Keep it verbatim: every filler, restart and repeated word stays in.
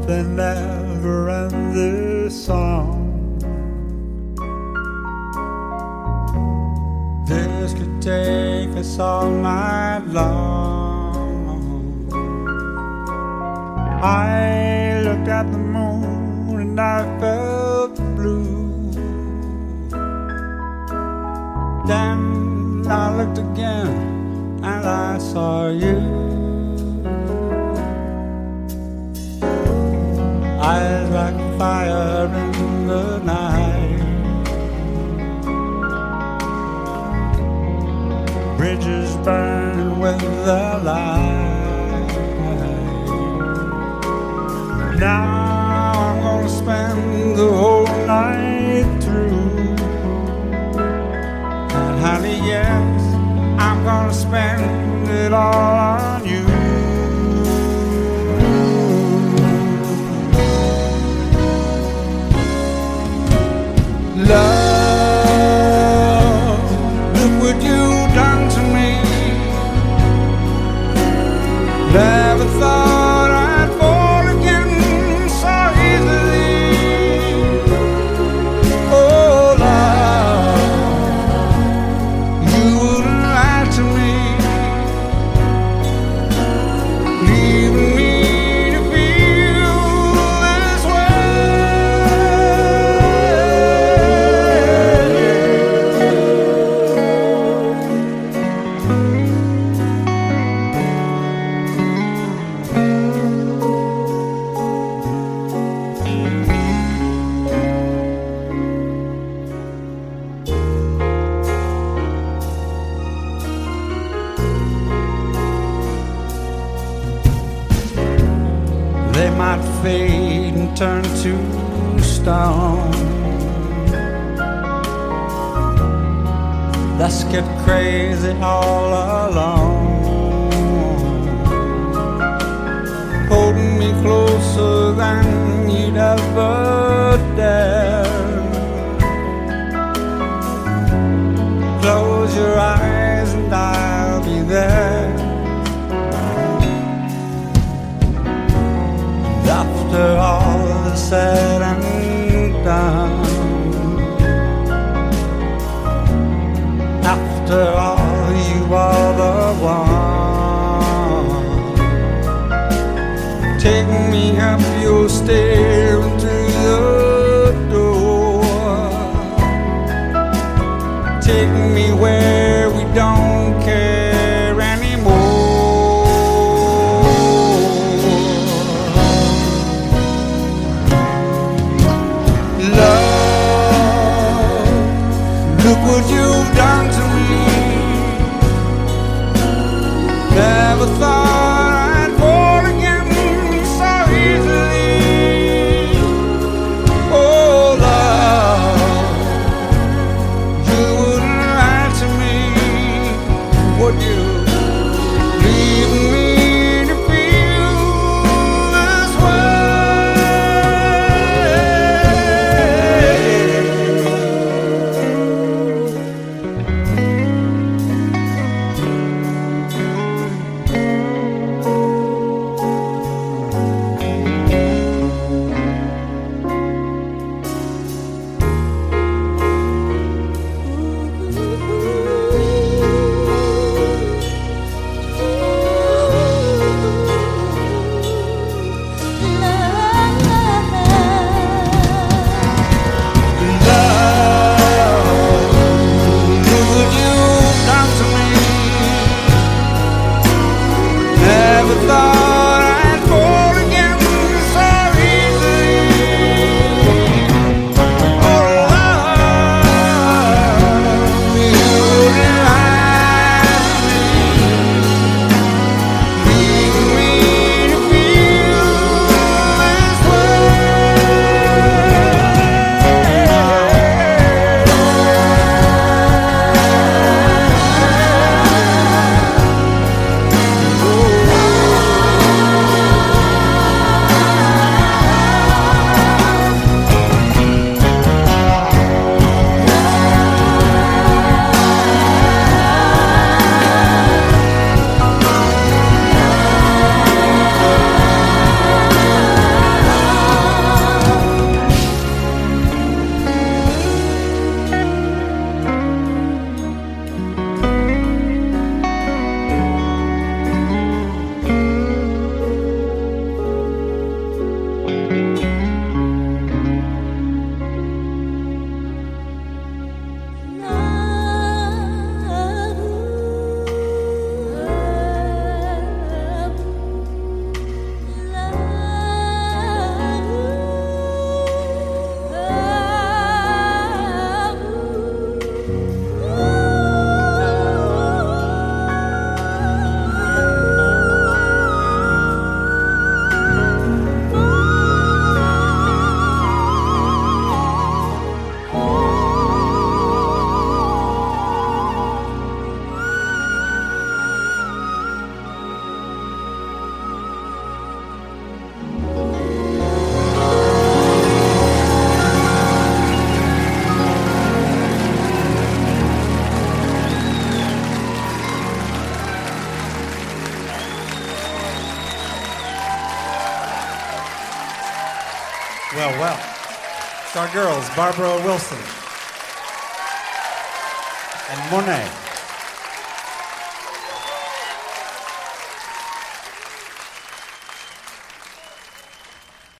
the never-ending song. This could take us all night long. I looked at the moon and I felt blue. Then I looked again and I saw you. Eyes like fire in the night. Bridges burn with the light. Now I'm gonna spend the whole night through. And honey, yes, I'm gonna spend it all on you. Love, look what you've done to me. Never thought I'd fall again so easily. Oh, love, you wouldn't lie to me, leaving me to feel this way. They might fade and turn to stone. Let's get crazy all alone, holding me closer than you'd ever dare. Close your eyes and I'll be there. After all is said and done, after all you are the one. Take me up your stair to the door. Take me where we don't care anymore. Look what you've done to me. Never thought I'd fall again so easily. well, well. It's our girls, Barbara Wilson and Monet.